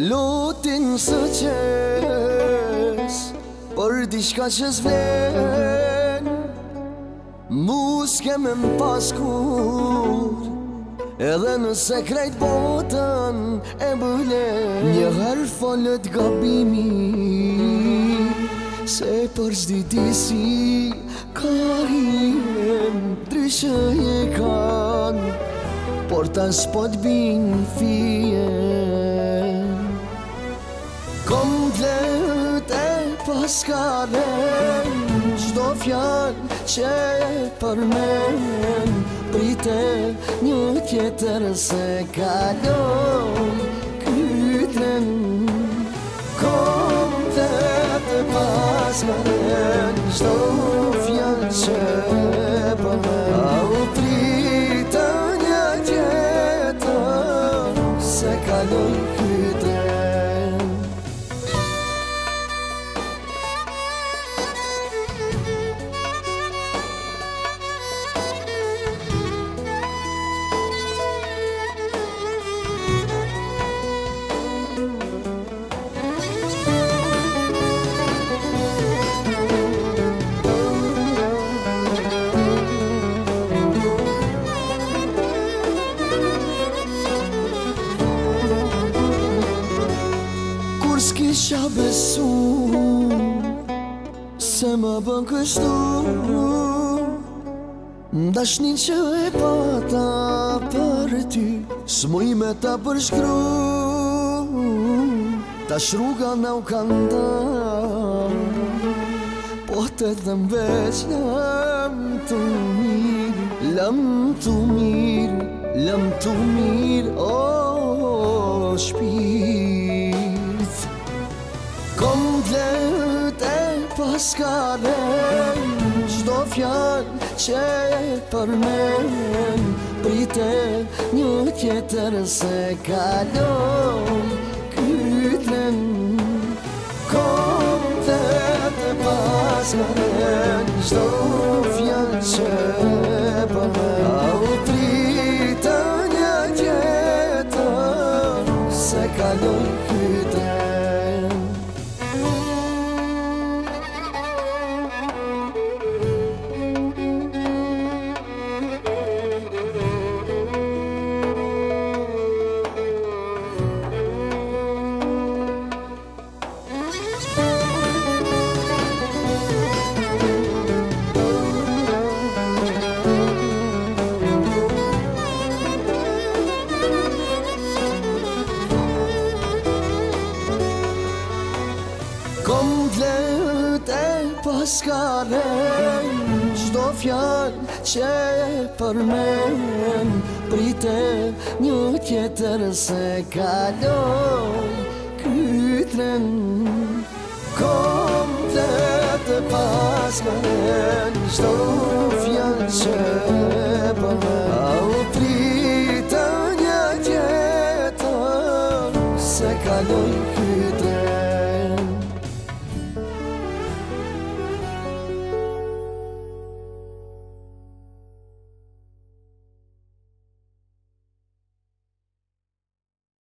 Lutin së qes për diçka që s'vlen, mu s'keme m'pas kur, edhe nëse krejt botën e bëlen. Njëherë folët gabimi, se për s'diti si ka hien, dryshe je kanë, por ta s'po t'bin fien. Komplet e paskaren, qdo fjallë që përmen, prite një tjetër se kalon kytren. Komplet e paskaren, qdo fjallë që përmen, prite një tjetër se kalon kytren. S'kisha besu se më bën kështu, dashnin që e pata për ty, s'muj me ta përshkru. Tash rruga na u kanë dhënë, po të them veç lëm të mirë, lëm të mirë, lëm të mirë, o shpirt. Komplet e paskaren, qdo fjallë që përmen, prite një tjetër se kalon kytren. Komplet e paskaren, qdo fjallë që përmen, prite një tjetër se kalon kytren. Komplet e paskaren, qdo fjallë që përmen, prite një tjetër se kalon kytren. Komplet e paskaren, qdo fjallë që përmen, prite një tjetër se kalon kytren.